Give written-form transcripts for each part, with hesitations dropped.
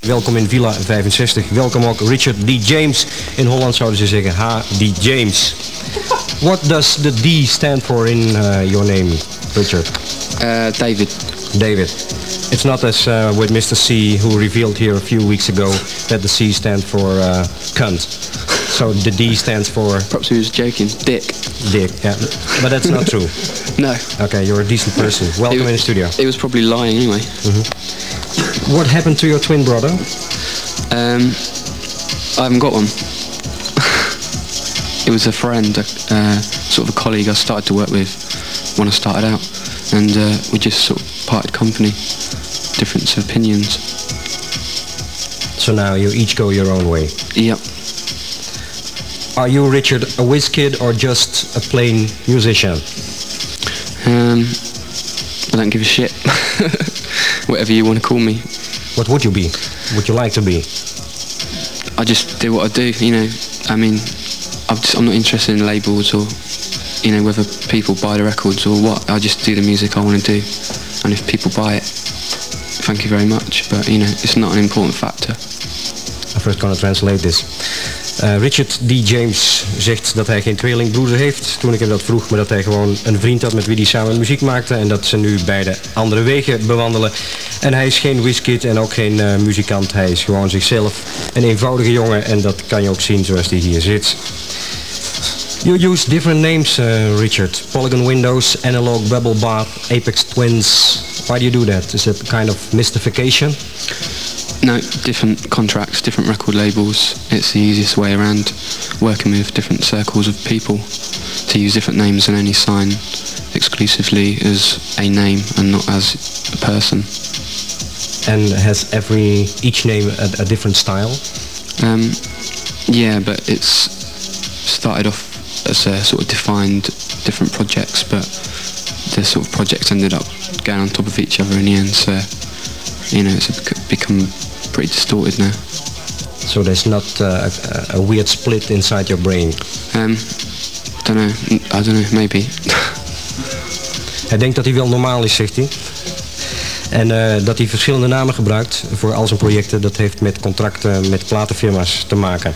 Welkom in Villa 65. Welkom ook Richard D. James. In Holland zouden ze zeggen H.D. James. What does the D stand for in your name, Richard? David. David. It's not as with Mr. C, who revealed here a few weeks ago that the C stands for cunt. So the D stands for... Perhaps he was joking. Dick. Dick, yeah. But that's not true. No. Okay, you're a decent person. Welcome in the studio. He was probably lying anyway. Mm-hmm. What happened to your twin brother? I haven't got one. It was a friend, sort of a colleague I started to work with when I started out. And we just sort of parted company. Difference of opinions. So now you each go your own way? Yep. Are you, Richard, a whiz kid or just a plain musician? I don't give a shit. Whatever you want to call me. What would you be? Would you like to be? I just do what I do, you know. I mean, I'm not interested in labels or, you know, whether people buy the records or what. I just do the music I want to do. And if people buy it, thank you very much. But, you know, it's not an important factor. I'm first gonna translate this. Richard D. James zegt dat hij geen tweelingbroeder heeft. Toen ik hem dat vroeg, maar dat hij gewoon een vriend had met wie hij samen muziek maakte. En dat ze nu beide andere wegen bewandelen. En hij is geen whiskid en ook geen muzikant. Hij is gewoon zichzelf. Een eenvoudige jongen en dat kan je ook zien zoals hij hier zit. You use different names, Richard. Polygon Windows, Analog, Bubble Bath, Apex Twins. Why do you do that? Is it kind of mystification? No, different contracts, different record labels. It's the easiest way around working with different circles of people to use different names and only sign exclusively as a name and not as a person. And has each name a different style? Yeah, but it's started off as sort of defined different projects, but the sort of projects ended up going on top of each other in the end, so, you know, it's become pretty distorted now. So there's not a weird split inside your brain? I don't know, maybe. Hij denkt dat hij wel normaal is, zegt hij. En dat hij verschillende namen gebruikt voor al zijn projecten, dat heeft met contracten met platenfirma's te maken.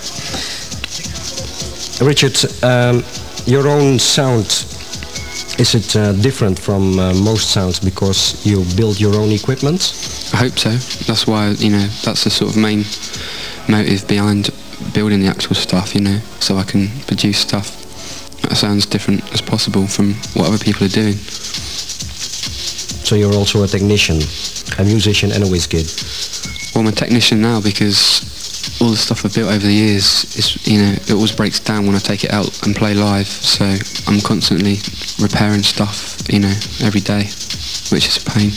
Richard, your own sound, is it different from most sounds because you build your own equipment? I hope so. That's why, you know, that's the sort of main motive behind building the actual stuff, you know, so I can produce stuff that sounds different as possible from what other people are doing. So you're also a technician, a musician and a whiz kid? Well, I'm a technician now because all the stuff I've built over the years is, you know, it always breaks down when I take it out and play live, so I'm constantly repairing stuff, you know, every day, which is a pain.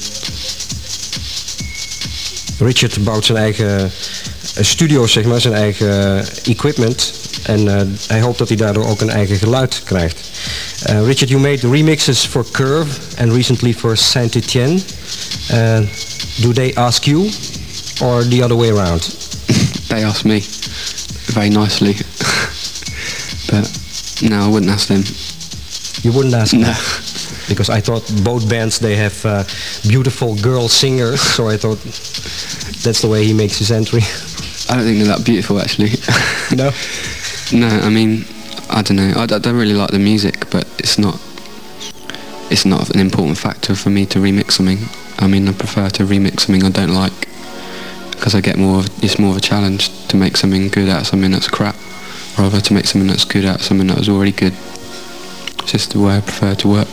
Richard bouwt zijn eigen studio, zeg maar, zijn eigen equipment. En hij hoopt dat hij daardoor ook een eigen geluid krijgt. Richard, you made remixes for Curve and recently for Saint-Étienne. Do they ask you or the other way around? They ask me very nicely. But no, I wouldn't ask them. You wouldn't ask them? No. Because I thought both bands, they have beautiful girl singers, so I thought that's the way he makes his entry. I don't think they're that beautiful, actually. No? No, I mean, I don't know. I don't really like the music, but it's not an important factor for me to remix something. I mean, I prefer to remix something I don't like because I get it's more of a challenge to make something good out of something that's crap, rather to make something that's good out of something that was already good. It's just the way I prefer to work.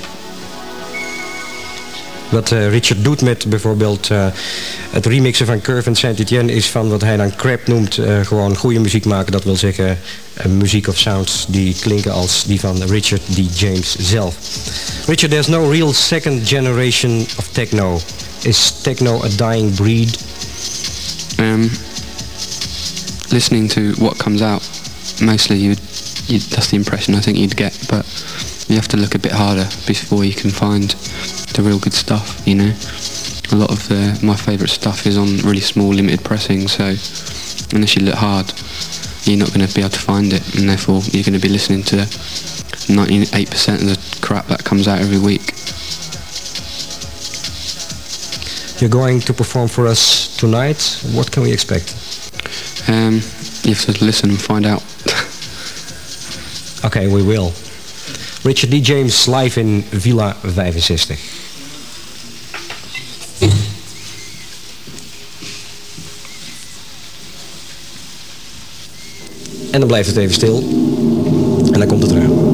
Wat Richard doet met bijvoorbeeld het remixen van Curve en Saint-Étienne is van wat hij dan crap noemt, gewoon goede muziek maken. Dat wil zeggen muziek of sounds die klinken als die van Richard D. James zelf. Richard, there's no real second generation of techno. Is techno a dying breed? Listening to what comes out, mostly that's the impression I think you'd get, but you have to look a bit harder before you can find the real good stuff, you know. A lot of my favourite stuff is on really small limited pressings, so unless you look hard you're not going to be able to find it, and therefore you're going to be listening to 98% of the crap that comes out every week. You're going to perform for us tonight. What can we expect? You have to listen and find out. Okay, we will. Richard D. James live in Villa 65. En dan blijft het even stil. En dan komt het eraan.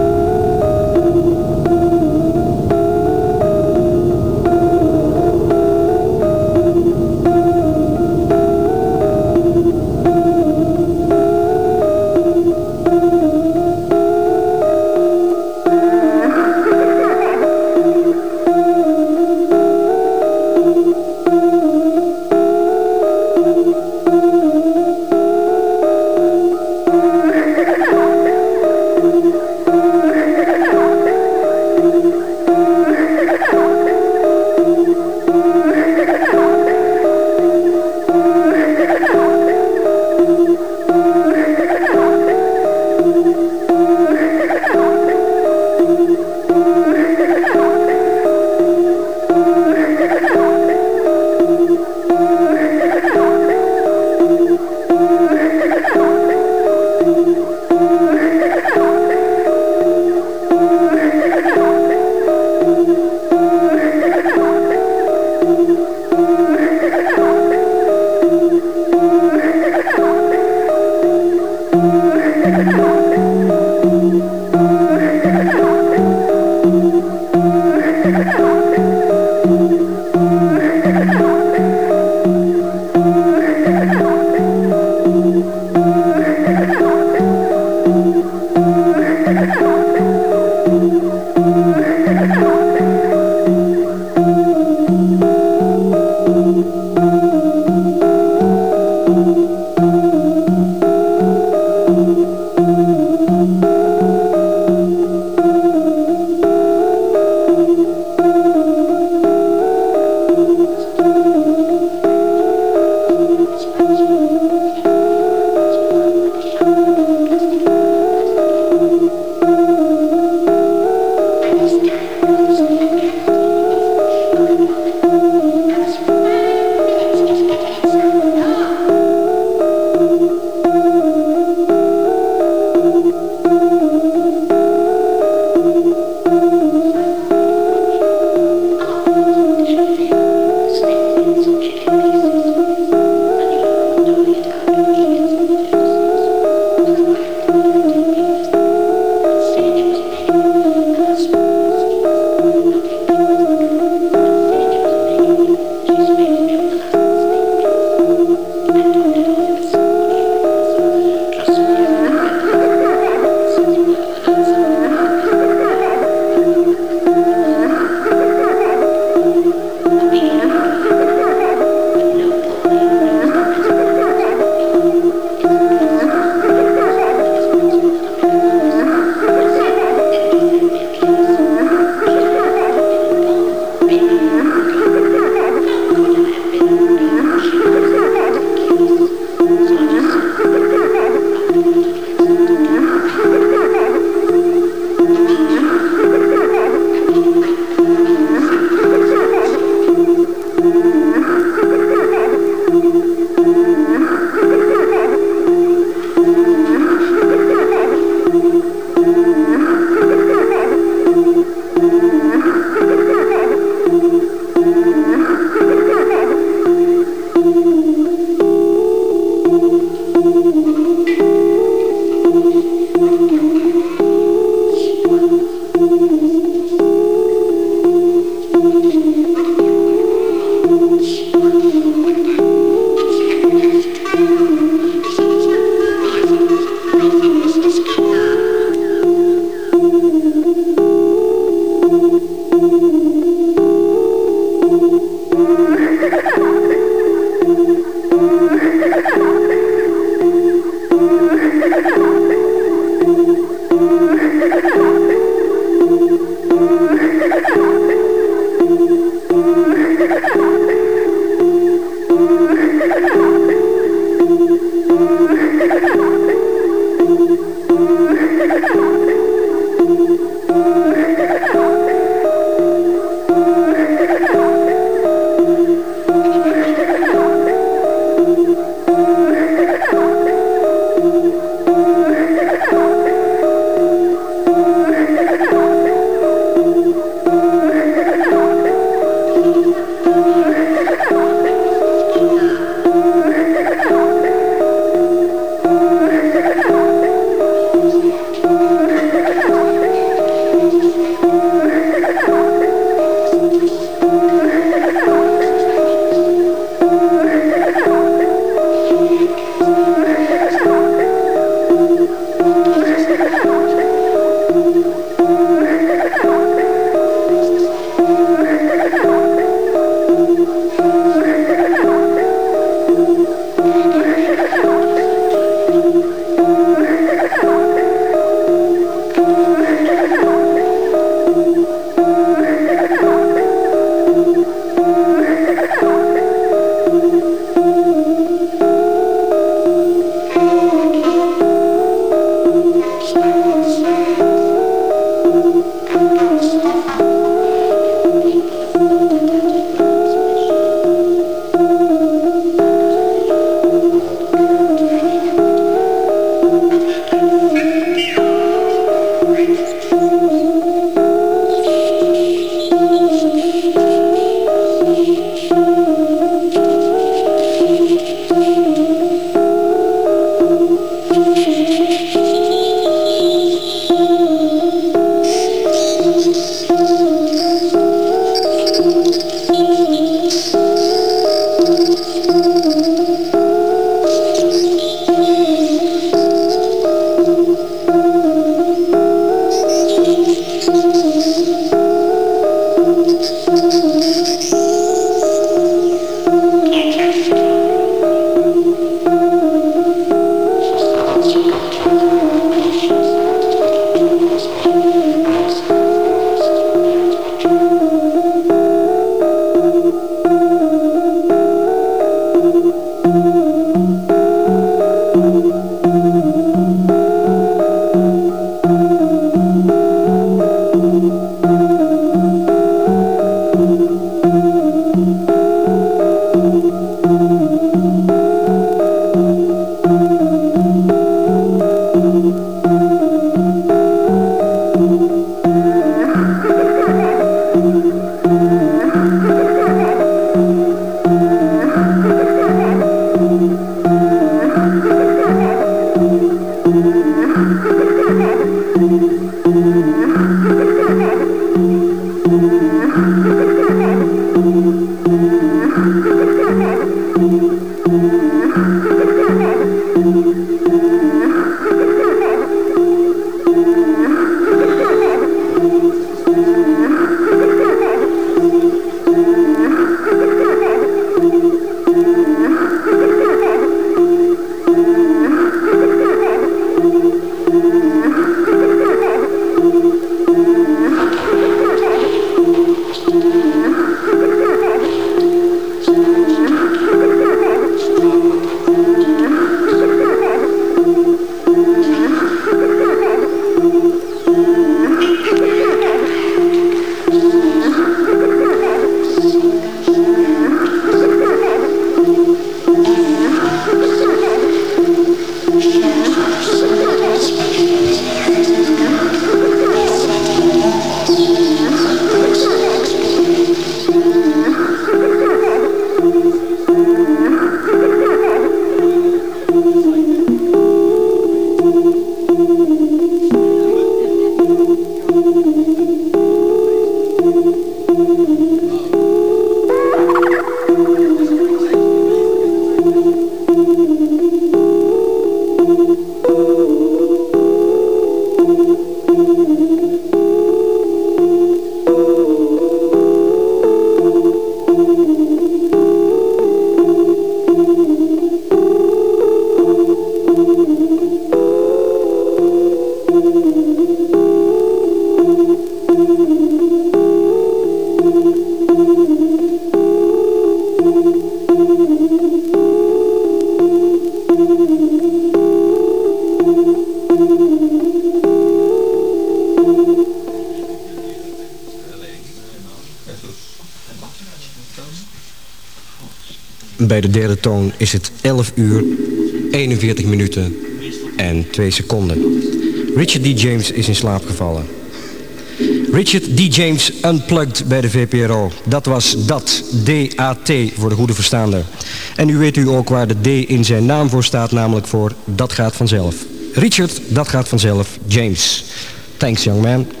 Bij de derde toon is het 11 uur, 41 minuten en 2 seconden. Richard D. James is in slaap gevallen. Richard D. James Unplugged bij de VPRO. Dat was dat, D-A-T voor de goede verstaander. En nu weet u ook waar de D in zijn naam voor staat, namelijk voor Dat gaat vanzelf. Richard, Dat gaat vanzelf, James. Thanks, young man.